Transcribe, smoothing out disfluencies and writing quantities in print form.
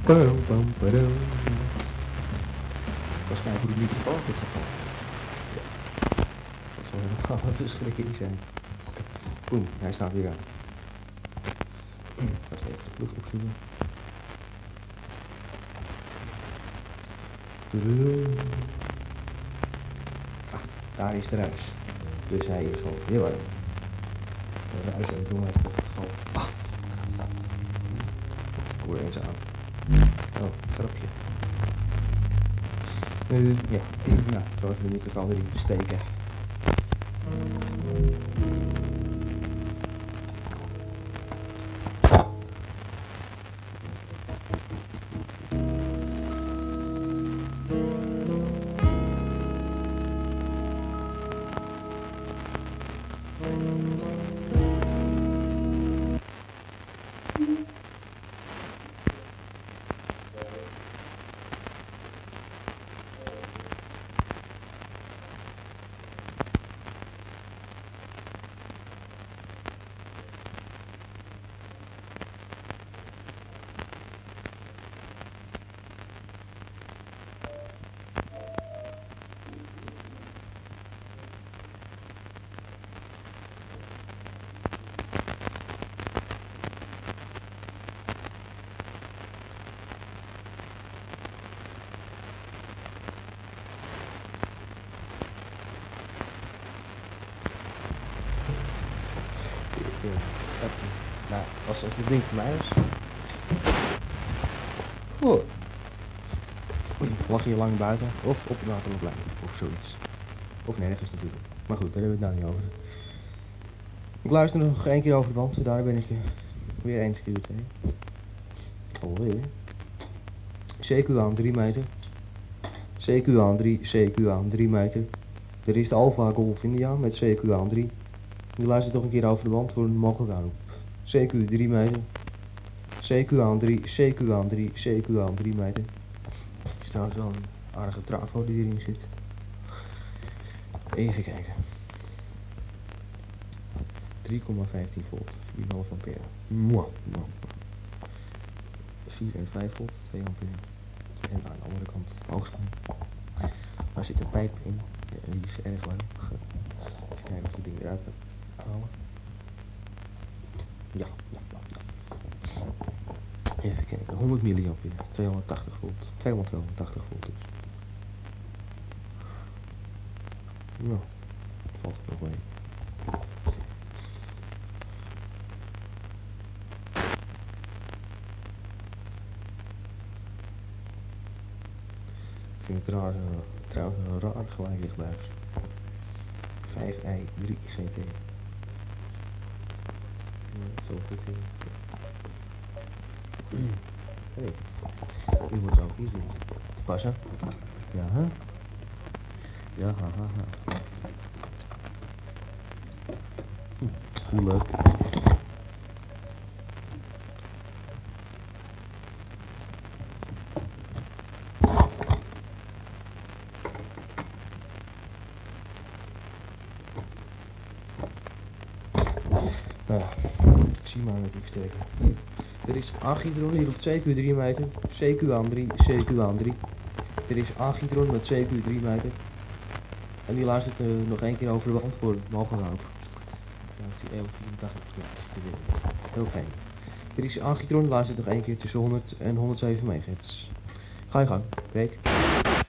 Pam, pam, padam. Waarschijnlijk hoe de microfoon is gevallen. Ja. Dat zal helemaal een verschrikking zijn. Boem, hij staat weer aan. Ga eens even de vlucht opzoeken. Ah, daar is de ruis. Dus hij is gewoon heel warm. De ruis en bloem heeft het geval. Ah. Ik hoor eens aan. Oh, grapje. Ja, nou, zo even de microfoon erin steken. Nou, als het ding voor mij is. Oh. Lag je lang buiten of op het waterlooplijn of zoiets. Of nergens natuurlijk. Maar goed, daar hebben we het nou niet over. Ik luister nog één keer over de band, daar ben ik weer eens keer heen. Alweer. CQ aan 3 meter. CQ aan 3, CQ aan 3 meter. Er is de Alpha Golf India met CQ aan 3. Ik luister toch een keer over de band voor een mogelijke aanroep. CQ 3 meter. CQ aan 3, CQ aan 3, CQ aan 3 meter. Het is trouwens wel een aardige trafo die erin zit. Even kijken. 3,15 volt, 4,5 ampère. Mwah, mwah. 4 en 5 volt, 2 ampère. En aan de andere kant hoogspanning. Daar zit een pijp in. Ja, die is erg lang. Even kijken of het ding eruit kan halen. Ja. Even kijken, 100 milliampère, 280 volt, 280 volt dus. Nou, valt er nog mee. Ik vind het trouwens een raar gelijklichtbuis. 5i 3 GT. Zo goed in. Hey, die moet ook hier doen. Te passen. Ja, hè? Ja, haha. Hoe leuk. Nou, ik zie maar met iets sterker. Er is agitron hier op CQ 3 meter. CQ aan 3, CQ aan 3. Er is agitron met CQ 3 meter. En die luistert nog één keer over de band voor mogelijk ook. Ja, die EO84, ja, heel fijn. Er is agitron, luistert nog één keer tussen 100 en 107 MHz. Ga je gang, breek.